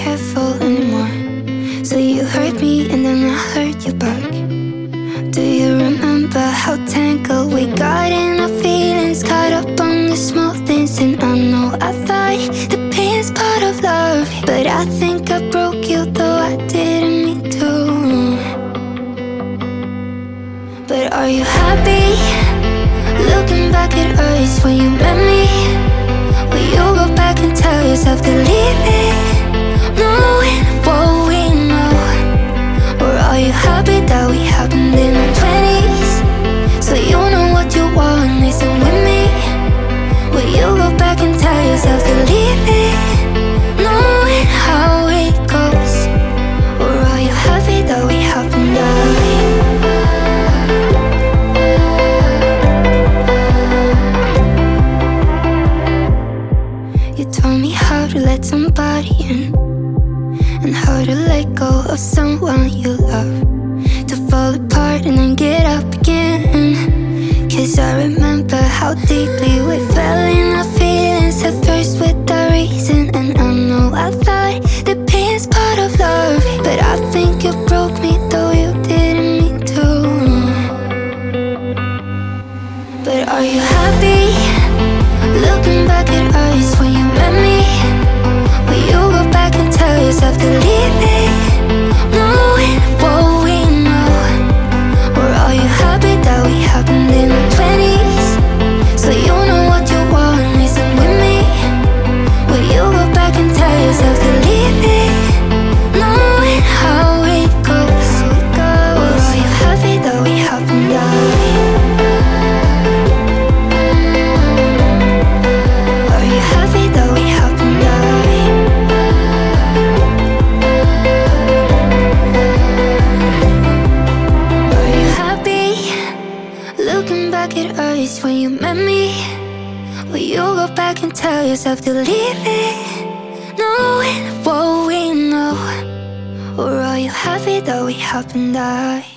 careful anymore. So you hurt me and then I hurt you back. Do you remember how tangled we got in our feelings, caught up on the small things? And I know I thought the pain's part of love, but I think I broke you, though I didn't mean to. But are you happy looking back at us when you met me? Will you go back and tell yourself to leave it, knowing what we know? Or are you happy that we happened in our 20s, so you know what you want, listen with me? Will you go back and tell yourself to leave it, knowing how it goes? Or are you happy that we happened out? You told me how to let somebody in, and how to let go of someone you love, to fall apart and then get up again. 'Cause I remember how deeply we fell in our feelings at first without reason. And I know I thought the pain's part of love, but I think you broke me, though you didn't mean to. But are you happy looking back at us when you met me? Will you go back and tell yourself to leave it, knowing what we know? Or are you happy that we happened in our 20s, so you know what you want, listen with me? Will you go back and tell yourself to leave it, knowing how it goes? Or are you happy that we happened out? Are you happy that we happened out? Are you happy looking back at us when you met me? Will you go back and tell yourself to leave it, knowing what we know? Or are you happy that we happened out?